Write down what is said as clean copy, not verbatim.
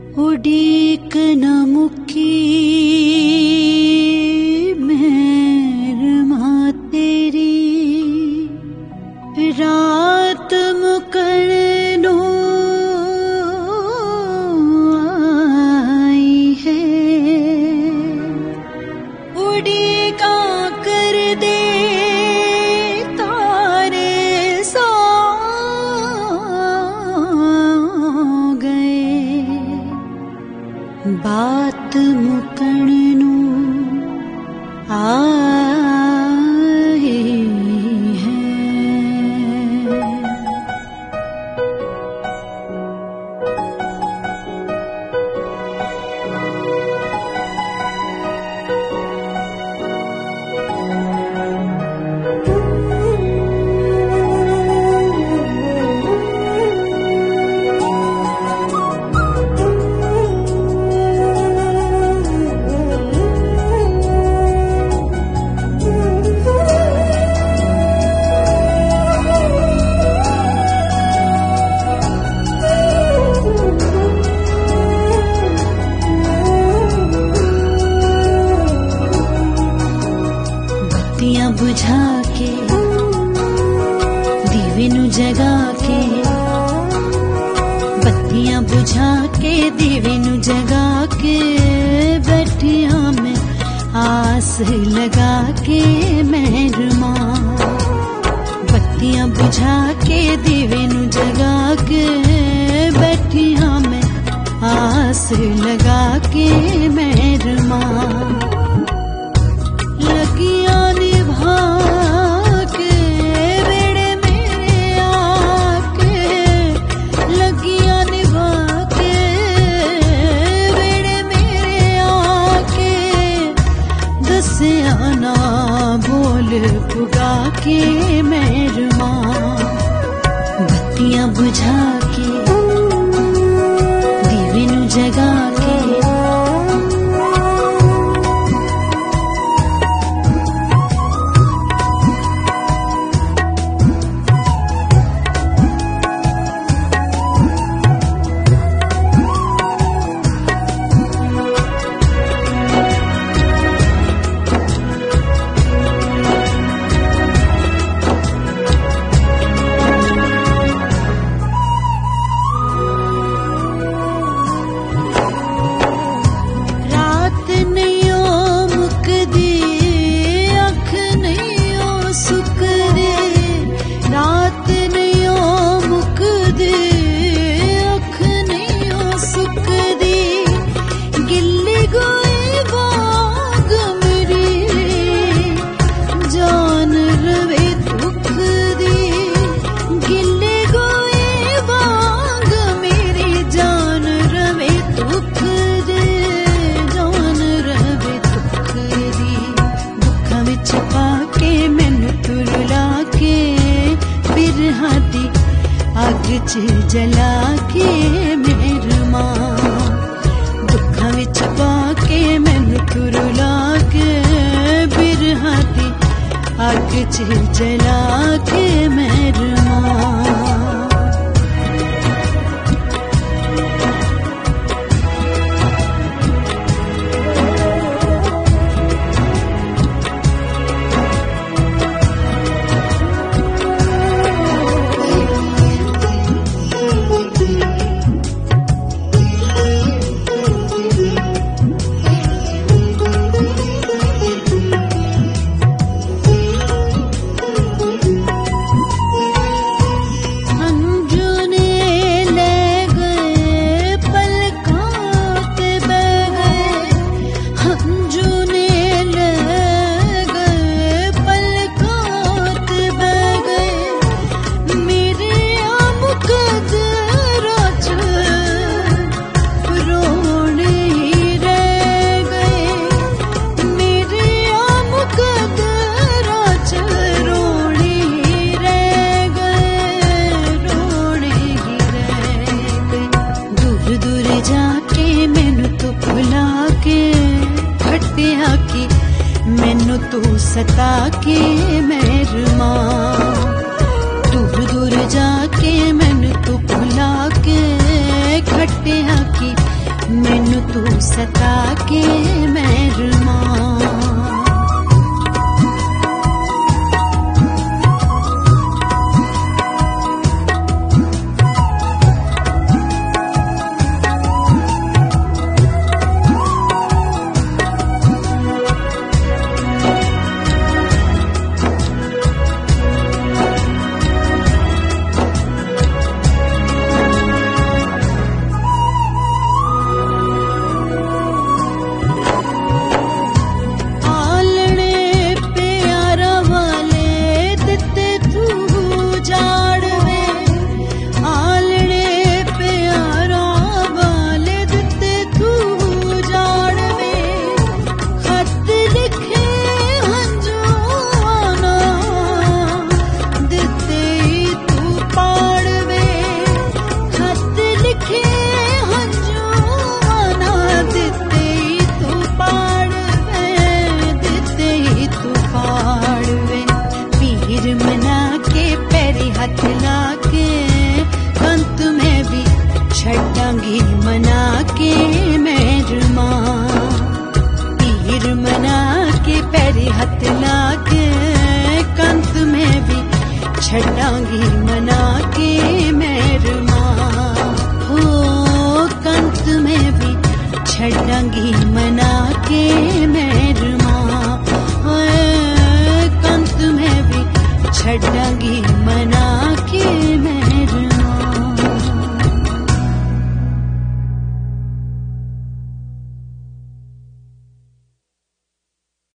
उड़ीक न मुकी मेहरमा तेरी रात मुकनो आई है। उड़ीका कर दे तारे सो गए बात मुकनो आई है। बत्तियां बुझा के दीवे नू जगा के, बत्तियां बुझा के दीवे नू जगा के, बैठिया मैं आस लगा के मेहरमा। बत्तियां बुझा के दीवे नू जगा के, बैठिया मैं आस लगा के मेहरमा। लगियां निभा के बेड़े में आके, लगियां निभा के बेड़े में आके, दसिया ना बोल पुगा के मेहरमा। बत्तियां बुझा के दीवे नू जगा के, अग च जला के मेहरमा। दुखां विच पा के मैनू तुरला के, बिरहा दी अग च जला के मेहरमा। मैनू तू सता के मेहरमा, दूर दूर जाके मैनू तू भुला के खटिया की तू सता के मेहरमा। हाथ लाके कंत में भी छटांगी मना के मेहरमा। पीर मना के पैरी हाथ लाके कंत में भी छटांगी मना के मेहरमा। हो कंत में भी छटांगी मना के